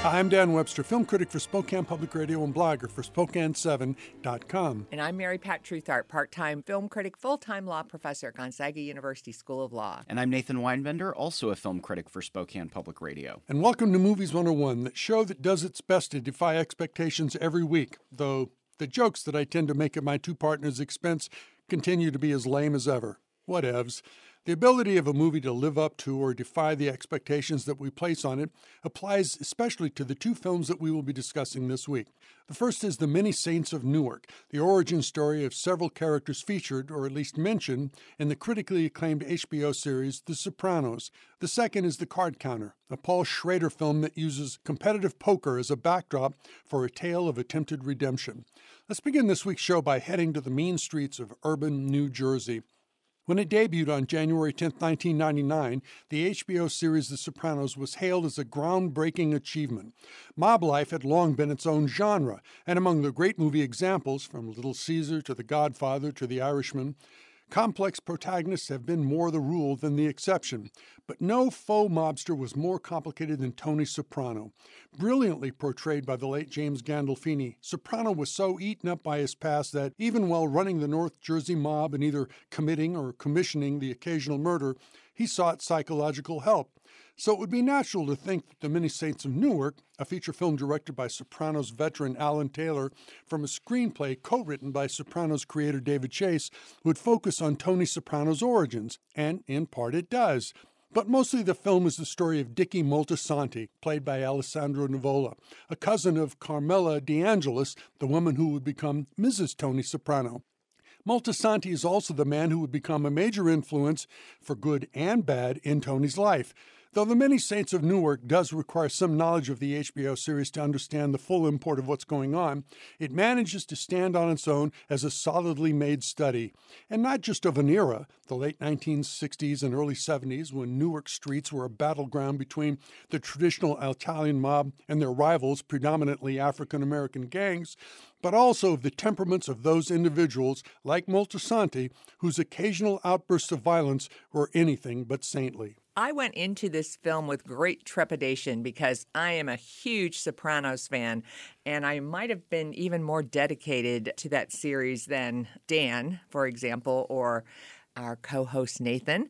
Hi, I'm Dan Webster, film critic for Spokane Public Radio and blogger for Spokane7.com. And I'm Mary Pat Truthart, part-time film critic, full-time law professor at Gonzaga University School of Law. And I'm Nathan Weinbender, also a film critic for Spokane Public Radio. And welcome to Movies 101, that show that does its best to defy expectations every week, though the jokes that I tend to make at my two partners' expense continue to be as lame as ever. Whatevs. The ability of a movie to live up to or defy the expectations that we place on it applies especially to the two films that we will be discussing this week. The first is The Many Saints of Newark, the origin story of several characters featured, or at least mentioned, in the critically acclaimed HBO series The Sopranos. The second is The Card Counter, a Paul Schrader film that uses competitive poker as a backdrop for a tale of attempted redemption. Let's begin this week's show by heading to the mean streets of urban New Jersey. When it debuted on January 10, 1999, the HBO series The Sopranos was hailed as a groundbreaking achievement. Mob life had long been its own genre, and among the great movie examples, from Little Caesar to The Godfather to The Irishman, complex protagonists have been more the rule than the exception. But no faux mobster was more complicated than Tony Soprano. Brilliantly portrayed by the late James Gandolfini, Soprano was so eaten up by his past that even while running the North Jersey mob and either committing or commissioning the occasional murder, he sought psychological help. So it would be natural to think that The Many Saints of Newark, a feature film directed by Sopranos veteran Alan Taylor from a screenplay co-written by Sopranos creator David Chase, would focus on Tony Soprano's origins, and in part it does. But mostly the film is the story of Dickie Moltisanti, played by Alessandro Nivola, a cousin of Carmela De Angelis, the woman who would become Mrs. Tony Soprano. Moltisanti is also the man who would become a major influence, for good and bad, in Tony's life. Though The Many Saints of Newark does require some knowledge of the HBO series to understand the full import of what's going on, it manages to stand on its own as a solidly made study. And not just of an era, the late 1960s and early 70s, when Newark streets were a battleground between the traditional Italian mob and their rivals, predominantly African-American gangs, but also of the temperaments of those individuals, like Moltisanti, whose occasional outbursts of violence were anything but saintly. I went into this film with great trepidation because I am a huge Sopranos fan, and I might have been even more dedicated to that series than Dan, for example, or our co-host Nathan.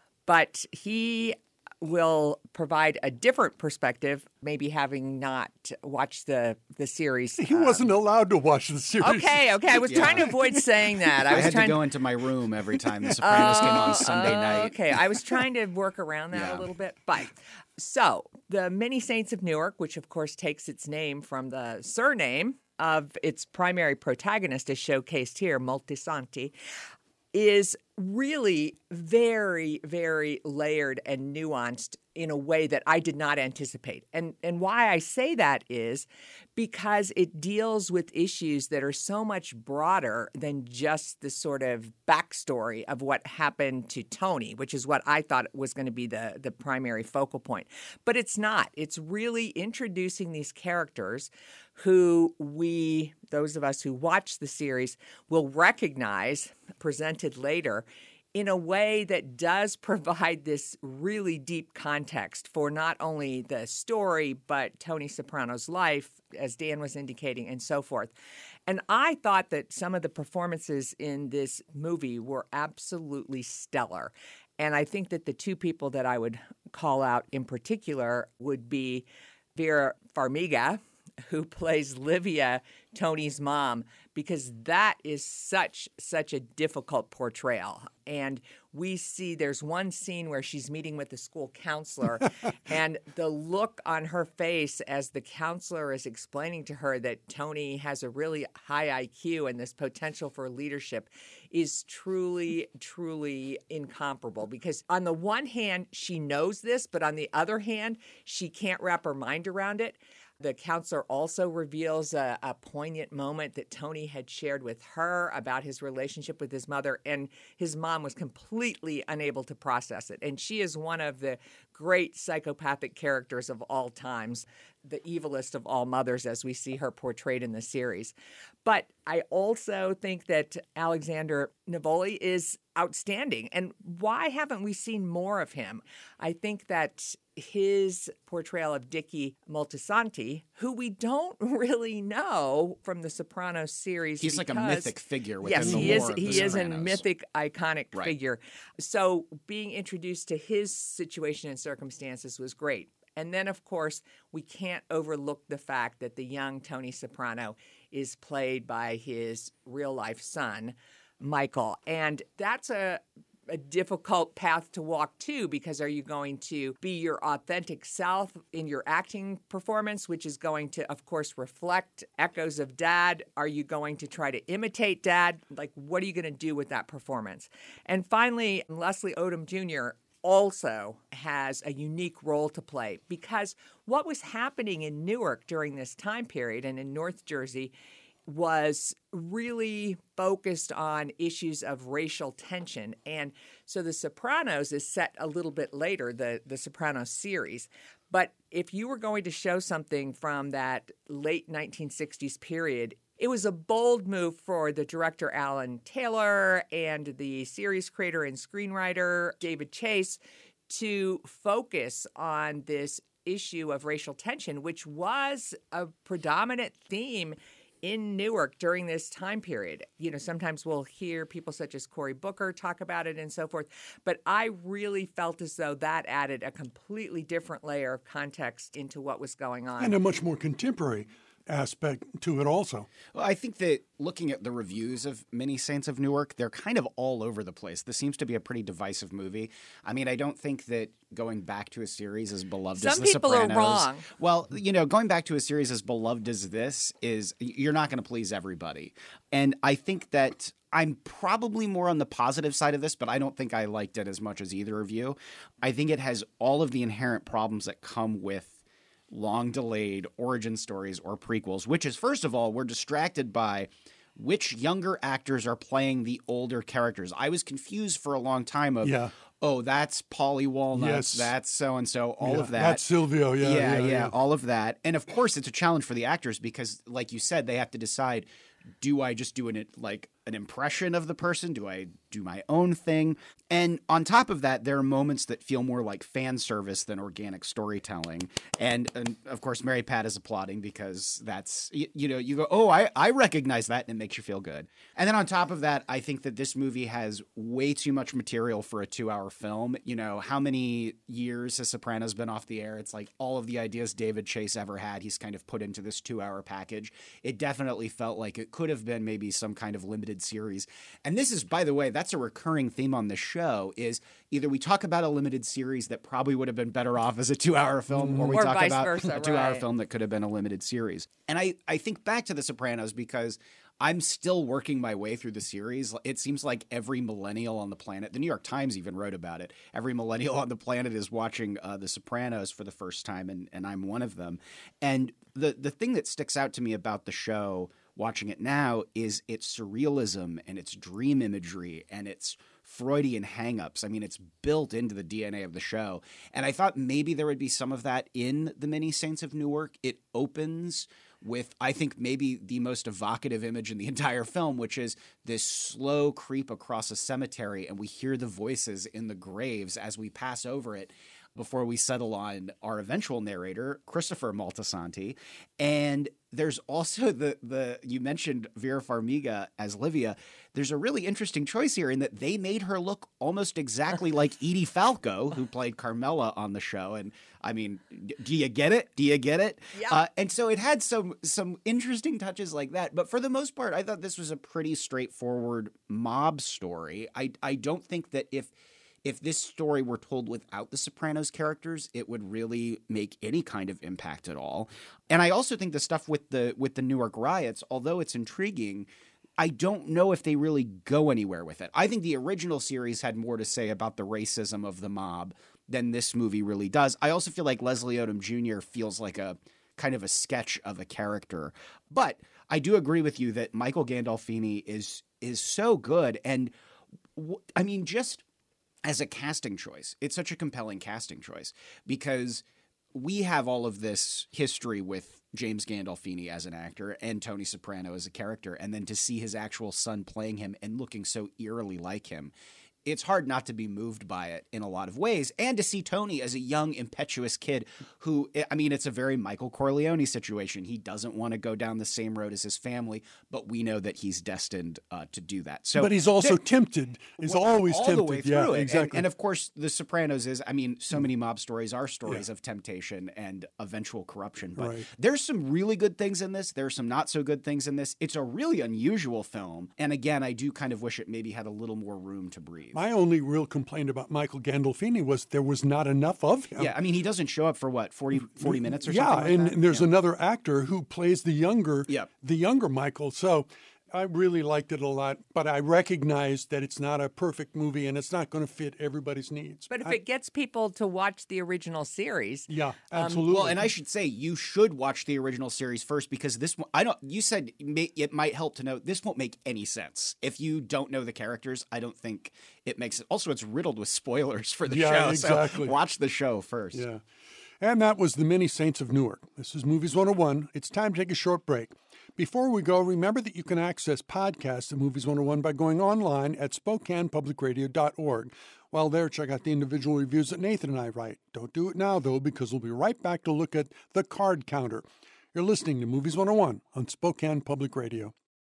But he will provide a different perspective, maybe having not watched the series. He wasn't allowed to watch the series. Okay. I was trying to avoid saying that. I had to go into my room every time The Sopranos came on Sunday night. Okay, I was trying to work around that a little bit. But so, The Many Saints of Newark, which of course takes its name from the surname of its primary protagonist, is showcased here, Moltisanti, is really very, very layered and nuanced in a way that I did not anticipate. And why I say that is because it deals with issues that are so much broader than just the sort of backstory of what happened to Tony, which is what I thought was going to be the primary focal point. But it's not. It's really introducing these characters who those of us who watch the series, will recognize, presented later, in a way that does provide this really deep context for not only the story, but Tony Soprano's life, as Dan was indicating, and so forth. And I thought that some of the performances in this movie were absolutely stellar. And I think that the two people that I would call out in particular would be Vera Farmiga, who plays Livia, Tony's mom, because that is such a difficult portrayal. And we see there's one scene where she's meeting with the school counselor, and the look on her face as the counselor is explaining to her that Tony has a really high IQ and this potential for leadership is truly, truly incomparable. Because on the one hand, she knows this, but on the other hand, she can't wrap her mind around it. The counselor also reveals a poignant moment that Tony had shared with her about his relationship with his mother, and his mom was completely unable to process it. And she is one of the great psychopathic characters of all times, the evilest of all mothers as we see her portrayed in the series. But I also think that Alexander Nivoli is outstanding. And why haven't we seen more of him? I think that his portrayal of Dickie Moltisanti, who we don't really know from the Sopranos series. He's like a mythic figure within yes, the he lore of he the is a Sopranos. mythic, iconic Right. figure. So being introduced to his situation and circumstances was great. And then, of course, we can't overlook the fact that the young Tony Soprano is played by his real-life son, Michael. And that's a difficult path to walk, too, because are you going to be your authentic self in your acting performance, which is going to, of course, reflect echoes of Dad? Are you going to try to imitate Dad? Like, what are you going to do with that performance? And finally, Leslie Odom Jr. also has a unique role to play because what was happening in Newark during this time period and in North Jersey was really focused on issues of racial tension. And so The Sopranos is set a little bit later, the Sopranos series. But if you were going to show something from that late 1960s period, it was a bold move for the director Alan Taylor and the series creator and screenwriter David Chase to focus on this issue of racial tension, which was a predominant theme in Newark during this time period. You know, sometimes we'll hear people such as Cory Booker talk about it and so forth, but I really felt as though that added a completely different layer of context into what was going on. And a much more contemporary aspect to it also. Well, I think that looking at the reviews of Many Saints of Newark, they're kind of all over the place. This seems to be a pretty divisive movie. I mean, I don't think that going back to a series as beloved as The Sopranos... Some people are wrong. Well, you know, going back to a series as beloved as this is, you're not going to please everybody. And I think that I'm probably more on the positive side of this, but I don't think I liked it as much as either of you. I think it has all of the inherent problems that come with long-delayed origin stories or prequels, which is, first of all, we're distracted by which younger actors are playing the older characters. I was confused for a long time of, oh, that's Polly Walnuts, that's so-and-so, all of that. That's Silvio, yeah, all of that. And, of course, it's a challenge for the actors because, like you said, they have to decide, do I just do an impression of the person? Do I do my own thing? And on top of that, there are moments that feel more like fan service than organic storytelling. And of course, Mary Pat is applauding because that's, you know, you go, oh, I recognize that, and it makes you feel good. And then on top of that, I think that this movie has way too much material for a 2-hour film. You know, how many years has Sopranos been off the air? It's like all of the ideas David Chase ever had, he's kind of put into this 2-hour package. It definitely felt like it could have been maybe some kind of limited series. And this is, by the way, that's a recurring theme on the show, is either we talk about a limited series that probably would have been better off as a 2-hour film, or we talk about versa, a 2-hour right. film that could have been a limited series. And I think back to The Sopranos because I'm still working my way through the series. It seems like every millennial on the planet, the New York Times even wrote about it, every millennial on the planet is watching The Sopranos for the first time, and I'm one of them. And the thing that sticks out to me about the show watching it now is its surrealism and its dream imagery and its Freudian hang-ups. I mean, it's built into the DNA of the show. And I thought maybe there would be some of that in The Many Saints of Newark. It opens with, I think, maybe the most evocative image in the entire film, which is this slow creep across a cemetery, and we hear the voices in the graves as we pass over it before we settle on our eventual narrator, Christopher Moltisanti. And there's also the you mentioned Vera Farmiga as Livia. There's a really interesting choice here in that they made her look almost exactly like Edie Falco, who played Carmela on the show. And I mean, do you get it? Do you get it? Yeah. And so it had some interesting touches like that. But for the most part, I thought this was a pretty straightforward mob story. I don't think that if this story were told without the Sopranos characters, it would really make any kind of impact at all. And I also think the stuff with the Newark riots, although it's intriguing, I don't know if they really go anywhere with it. I think the original series had more to say about the racism of the mob than this movie really does. I also feel like Leslie Odom Jr. feels like a kind of a sketch of a character. But I do agree with you that Michael Gandolfini is so good. And I mean, just as a casting choice, it's such a compelling casting choice because we have all of this history with James Gandolfini as an actor and Tony Soprano as a character, and then to see his actual son playing him and looking so eerily like him it's hard not to be moved by it in a lot of ways, and to see Tony as a young, impetuous kid who, I mean, it's a very Michael Corleone situation. He doesn't want to go down the same road as his family, but we know that he's destined to do that. So, but he's also tempted. He's always all tempted. The way through it. Exactly. And of course, The Sopranos is, I mean, so many mob stories are stories of temptation and eventual corruption. But there's some really good things in this. There's some not so good things in this. It's a really unusual film. And again, I do kind of wish it maybe had a little more room to breathe. My only real complaint about Michael Gandolfini was there was not enough of him. Yeah, I mean, he doesn't show up for what, 40 minutes or something like and that? There's another actor who plays the younger Michael. So I really liked it a lot, but I recognize that it's not a perfect movie and it's not going to fit everybody's needs. But if it gets people to watch the original series. Yeah, absolutely. Well, and I should say you should watch the original series first, because this one, you said it might help to know this won't make any sense. If you don't know the characters, I don't think it makes it. Also, it's riddled with spoilers for the show. Exactly. So watch the show first. Yeah. And that was The Many Saints of Newark. This is Movies 101. It's time to take a short break. Before we go, remember that you can access podcasts of Movies 101 by going online at SpokanePublicRadio.org. While there, check out the individual reviews that Nathan and I write. Don't do it now, though, because we'll be right back to look at the card counter. You're listening to Movies 101 on Spokane Public Radio.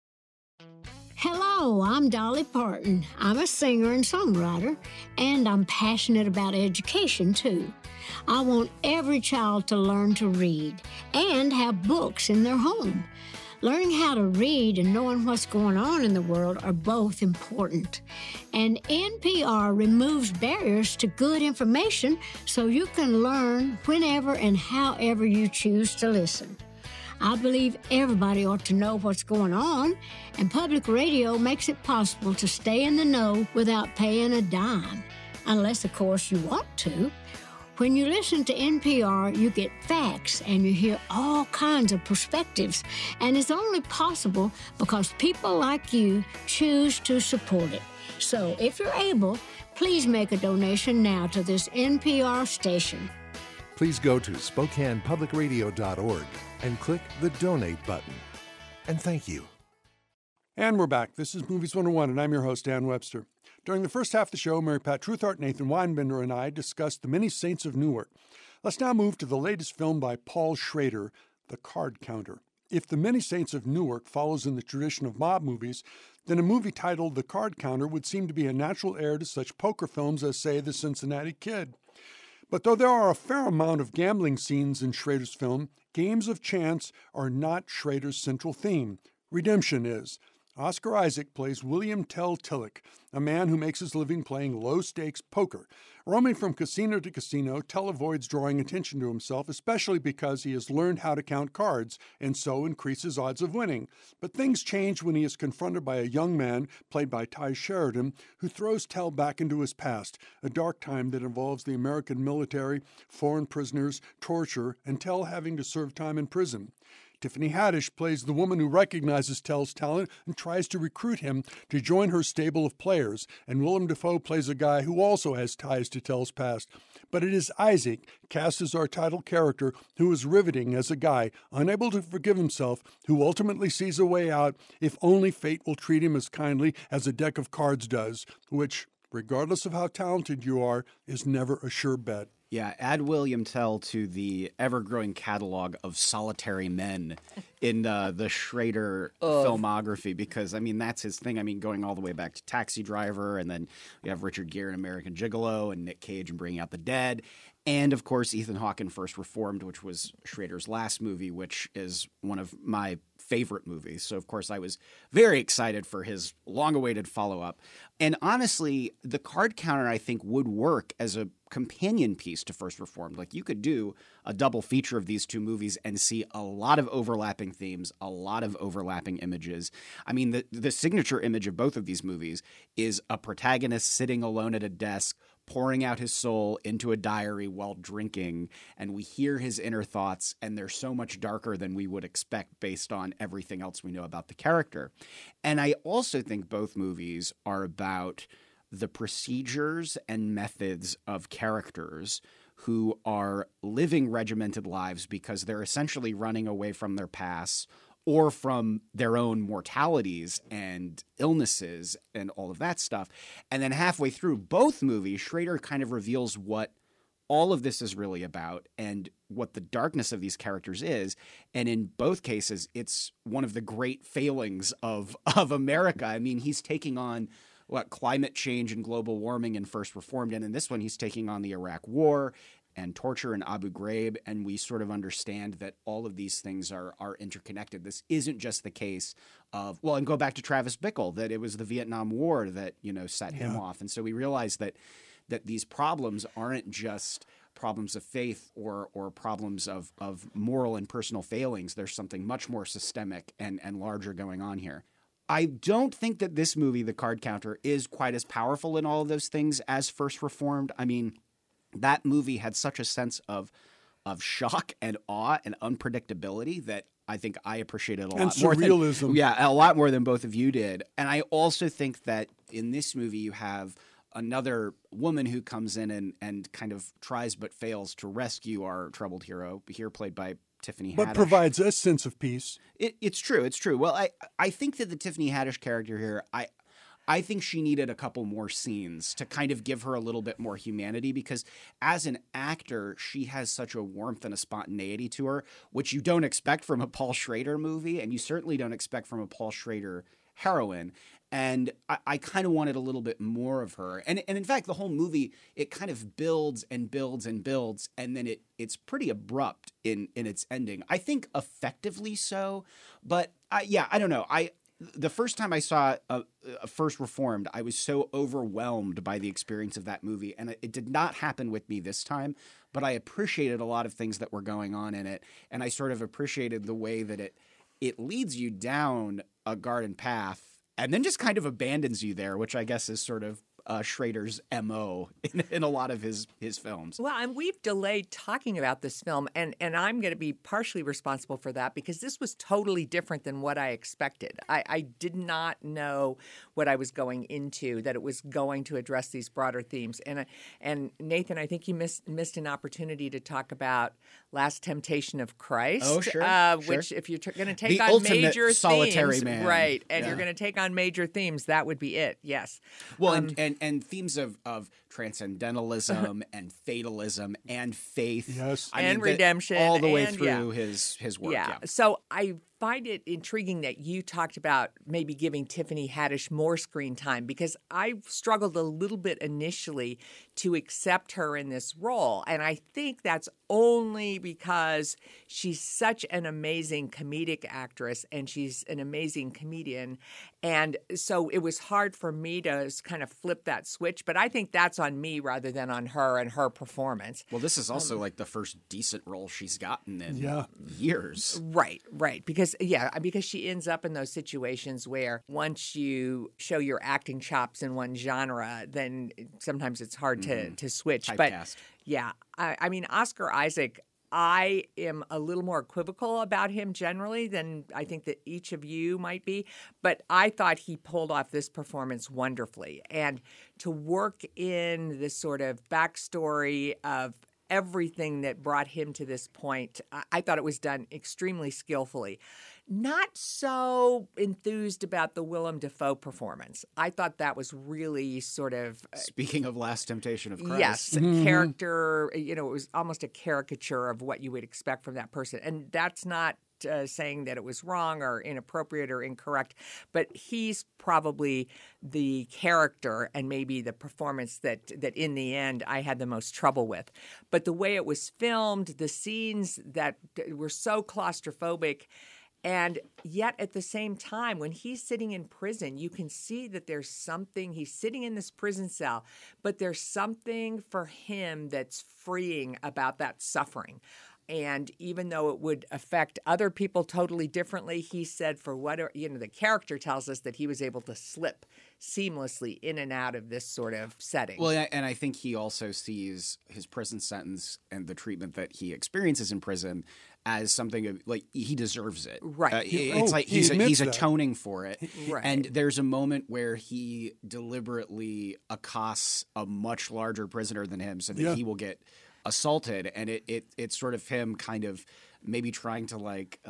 Hello, I'm Dolly Parton. I'm a singer and songwriter, and I'm passionate about education, too. I want every child to learn to read and have books in their home. Learning how to read and knowing what's going on in the world are both important. And NPR removes barriers to good information so you can learn whenever and however you choose to listen. I believe everybody ought to know what's going on, and public radio makes it possible to stay in the know without paying a dime. Unless, of course, you want to. When you listen to NPR, you get facts and you hear all kinds of perspectives, and it's only possible because people like you choose to support it. So if you're able, please make a donation now to this NPR station. Please go to SpokanePublicRadio.org and click the Donate button. And thank you. And we're back. This is Movies 101, and I'm your host, Dan Webster. During the first half of the show, Mary Pat Truthart, Nathan Weinbender, and I discussed The Many Saints of Newark. Let's now move to the latest film by Paul Schrader, The Card Counter. If The Many Saints of Newark follows in the tradition of mob movies, then a movie titled The Card Counter would seem to be a natural heir to such poker films as, say, The Cincinnati Kid. But though there are a fair amount of gambling scenes in Schrader's film, games of chance are not Schrader's central theme. Redemption is. Oscar Isaac plays William Tell Tillich, a man who makes his living playing low-stakes poker. Roaming from casino to casino, Tell avoids drawing attention to himself, especially because he has learned how to count cards and so increases odds of winning. But things change when he is confronted by a young man, played by Ty Sheridan, who throws Tell back into his past, a dark time that involves the American military, foreign prisoners, torture, and Tell having to serve time in prison. Tiffany Haddish plays the woman who recognizes Tell's talent and tries to recruit him to join her stable of players, and Willem Dafoe plays a guy who also has ties to Tell's past. But it is Isaac, cast as our title character, who is riveting as a guy, unable to forgive himself, who ultimately sees a way out if only fate will treat him as kindly as a deck of cards does, which, regardless of how talented you are, is never a sure bet. Yeah, add William Tell to the ever-growing catalog of solitary men in the Schrader filmography, because, I mean, that's his thing. I mean, going all the way back to Taxi Driver, and then we have Richard Gere in American Gigolo, and Nick Cage in Bringing Out the Dead, and, of course, Ethan Hawke in First Reformed, which was Schrader's last movie, which is one of my favorite movies. So, of course, I was very excited for his long-awaited follow-up. And honestly, The Card Counter, I think, would work as a companion piece to First Reformed. Like, you could do a double feature of these two movies and see a lot of overlapping themes, a lot of overlapping images. I mean, the signature image of both of these movies is a protagonist sitting alone at a desk, pouring out his soul into a diary while drinking, and we hear his inner thoughts, and they're so much darker than we would expect based on everything else we know about the character. And I also think both movies are about the procedures and methods of characters who are living regimented lives because they're essentially running away from their past, or from their own mortalities and illnesses and all of that stuff. And then halfway through both movies, Schrader kind of reveals what all of this is really about and what the darkness of these characters is. And in both cases, it's one of the great failings of America. I mean, he's taking on climate change and global warming in First Reformed. And in this one, he's taking on the Iraq War and torture in Abu Ghraib. And we sort of understand that all of these things are interconnected. This isn't just the case of, and go back to Travis Bickle, that it was the Vietnam War that, set him off. And so we realize that these problems aren't just problems of faith or problems of moral and personal failings. There's something much more systemic and larger going on here. I don't think that this movie, The Card Counter, is quite as powerful in all of those things as First Reformed. I mean, that movie had such a sense of shock and awe and unpredictability that I think I appreciated a lot more. And surrealism. A lot more than both of you did. And I also think that in this movie you have another woman who comes in and kind of tries but fails to rescue our troubled hero, here played by Tiffany Haddish. But provides a sense of peace. It's true. It's true. Well, I think that the Tiffany Haddish character here, I think she needed a couple more scenes to kind of give her a little bit more humanity, because as an actor, she has such a warmth and a spontaneity to her, which you don't expect from a Paul Schrader movie, and you certainly don't expect from a Paul Schrader heroine. And I kind of wanted a little bit more of her. And in fact, the whole movie, it kind of builds and builds and builds, and then it's pretty abrupt in its ending. I think effectively so, but I don't know. The first time I saw First Reformed, I was so overwhelmed by the experience of that movie, and it did not happen with me this time, but I appreciated a lot of things that were going on in it, and I sort of appreciated the way that it leads you down a garden path and then just kind of abandons you there, which I guess is sort of Schrader's MO in a lot of his films. Well, and we've delayed talking about this film, and I'm going to be partially responsible for that, because this was totally different than what I expected. I did not know what I was going into, that it was going to address these broader themes. And Nathan, I think you missed an opportunity to talk about Last Temptation of Christ. Oh, sure. Which, if you're going to take the on ultimate major solitary themes, man. right, and you're going to take on major themes, that would be it. Yes. Well, and themes of transcendentalism and fatalism and faith, yes, and redemption, all the way through his work. Yeah. So I find it intriguing that you talked about maybe giving Tiffany Haddish more screen time, because I struggled a little bit initially to accept her in this role. And I think that's only because she's such an amazing comedic actress and she's an amazing comedian. And so it was hard for me to kind of flip that switch. But I think that's on me rather than on her and her performance. Well, this is also like the first decent role she's gotten in years. Right. Because she ends up in those situations where once you show your acting chops in one genre, then sometimes it's hard to switch. Typecast. But I mean, Oscar Isaac, I am a little more equivocal about him generally than I think that each of you might be. But I thought he pulled off this performance wonderfully. And to work in this sort of backstory of everything that brought him to this point, I thought it was done extremely skillfully. Not so enthused about the Willem Dafoe performance. I thought that was really sort of... Speaking of Last Temptation of Christ. Yes, character, it was almost a caricature of what you would expect from that person. And that's not saying that it was wrong or inappropriate or incorrect, but he's probably the character and maybe the performance that in the end I had the most trouble with. But the way it was filmed, the scenes that were so claustrophobic, and yet at the same time, when he's sitting in prison, you can see that there's something, he's sitting in this prison cell, but there's something for him that's freeing about that suffering. And even though it would affect other people totally differently, he said for whatever, the character tells us that he was able to slip seamlessly in and out of this sort of setting. Well, and I think he also sees his prison sentence and the treatment that he experiences in prison as something like he deserves it. Right. It's like he's atoning for it. Right. And there's a moment where he deliberately accosts a much larger prisoner than him so that he will get assaulted, and it's sort of him kind of maybe trying to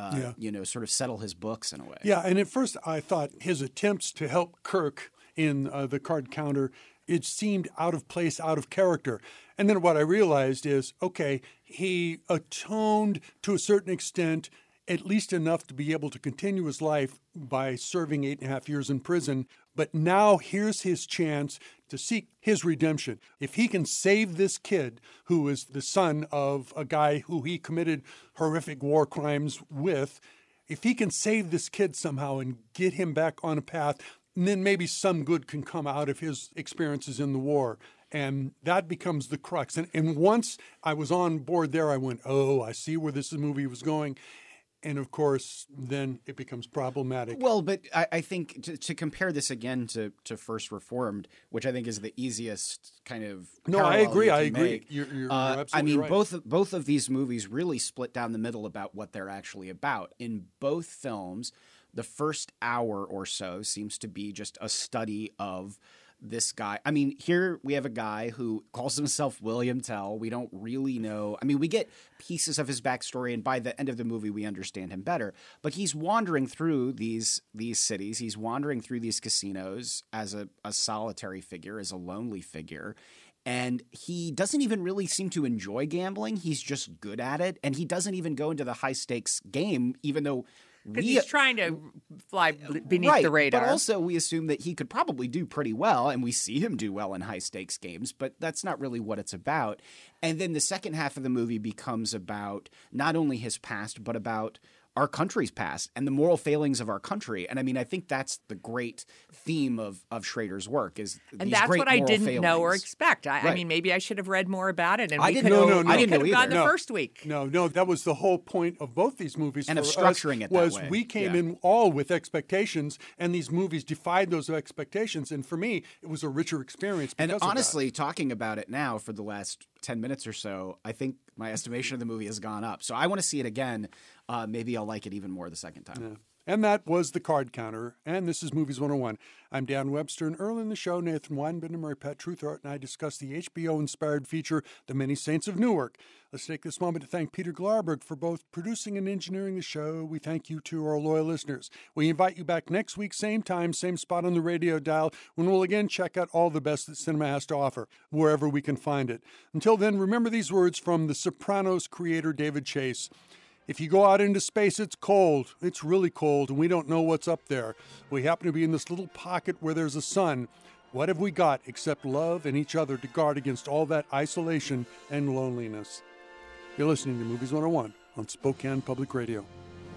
sort of settle his books in a way. Yeah, and at first I thought his attempts to help Kirk in the card counter, it seemed out of place, out of character. And then what I realized is, okay, he atoned to a certain extent, at least enough to be able to continue his life by serving 8.5 years in prison. But now here's his chance to seek his redemption. If he can save this kid, who is the son of a guy who he committed horrific war crimes with, if he can save this kid somehow and get him back on a path, then maybe some good can come out of his experiences in the war. And that becomes the crux. And once I was on board there, I went, oh, I see where this movie was going. And of course, then it becomes problematic. Well, but I think to compare this again to First Reformed, which I think is the easiest kind of I agree. Make, you're absolutely right. both of these movies really split down the middle about what they're actually about. In both films, the first hour or so seems to be just a study of this guy. I mean, here we have a guy who calls himself William Tell. We don't really know. I mean, we get pieces of his backstory, and by the end of the movie, we understand him better. But he's wandering through these cities. He's wandering through these casinos as a solitary figure, as a lonely figure. And he doesn't even really seem to enjoy gambling. He's just good at it. And he doesn't even go into the high-stakes game, even though because he's trying to fly beneath the radar. But also we assume that he could probably do pretty well, and we see him do well in high-stakes games, but that's not really what it's about. And then the second half of the movie becomes about not only his past, but about our country's past and the moral failings of our country. And I mean, I think that's the great theme of Schrader's work is and these that's great what I moral didn't failings. know or expect. I Right. mean, maybe I should have read more about it. And I we didn't could know- have, I didn't know could have gone either. the No. first week. No, that was the whole point of both these movies And for of us structuring it that was way. we came Yeah. in all with expectations, and these movies defied those expectations. And for me, it was a richer experience. And because of honestly, talking about it now for the last 10 minutes or so, I think my estimation of the movie has gone up. So I want to see it again. Maybe I'll like it even more the second time. that. And that was The Card Counter, and this is Movies 101. I'm Dan Webster, and early in the show, Nathan Weinbender, Mary Pat Truthart, and I discussed the HBO-inspired feature, The Many Saints of Newark. Let's take this moment to thank Peter Glarberg for both producing and engineering the show. We thank you to our loyal listeners. We invite you back next week, same time, same spot on the radio dial, when we'll again check out all the best that cinema has to offer, wherever we can find it. Until then, remember these words from The Sopranos creator David Chase. If you go out into space, it's cold. It's really cold, and we don't know what's up there. We happen to be in this little pocket where there's a sun. What have we got except love and each other to guard against all that isolation and loneliness? You're listening to Movies 101 on Spokane Public Radio.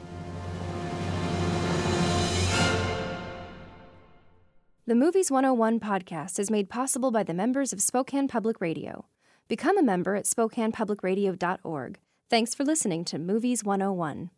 The Movies 101 podcast is made possible by the members of Spokane Public Radio. Become a member at SpokanePublicRadio.org. Thanks for listening to Movies 101.